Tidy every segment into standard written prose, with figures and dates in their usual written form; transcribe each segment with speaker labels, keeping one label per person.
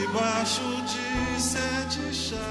Speaker 1: debaixo de 7 chaves,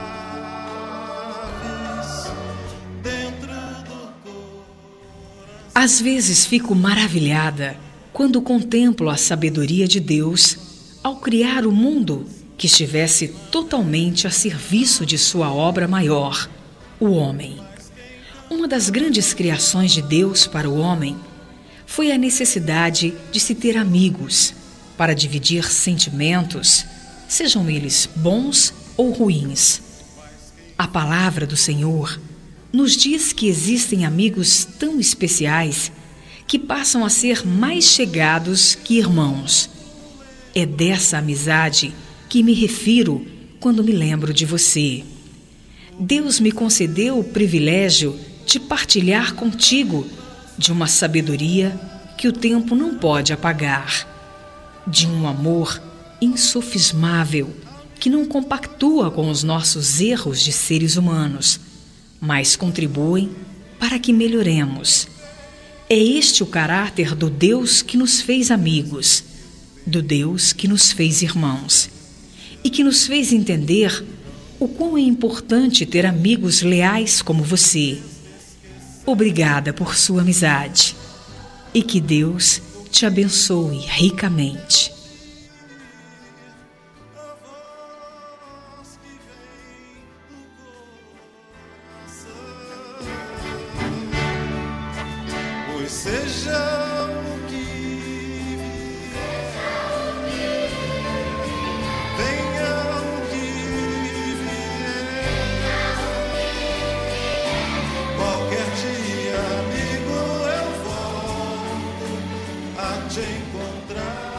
Speaker 1: dentro do coração.
Speaker 2: Às vezes fico maravilhada quando contemplo a sabedoria de Deus ao criar o mundo que estivesse totalmente a serviço de sua obra maior, o homem. Uma das grandes criações de Deus para o homem foi a necessidade de se ter amigos para dividir sentimentos, sejam eles bons ou ruins. A palavra do Senhor nos diz que existem amigos tão especiais que passam a ser mais chegados que irmãos. É dessa amizade que me refiro quando me lembro de você. Deus me concedeu o privilégio de partilhar contigo de uma sabedoria que o tempo não pode apagar, de um amor insofismável que não compactua com os nossos erros de seres humanos, mas contribuem para que melhoremos. É este o caráter do Deus que nos fez amigos, do Deus que nos fez irmãos e que nos fez entender o quão é importante ter amigos leais como você. Obrigada por sua amizade e que Deus te abençoe ricamente.
Speaker 1: Pois seja o que vier, venha o que vier, qualquer dia, amigo, eu volto a te encontrar.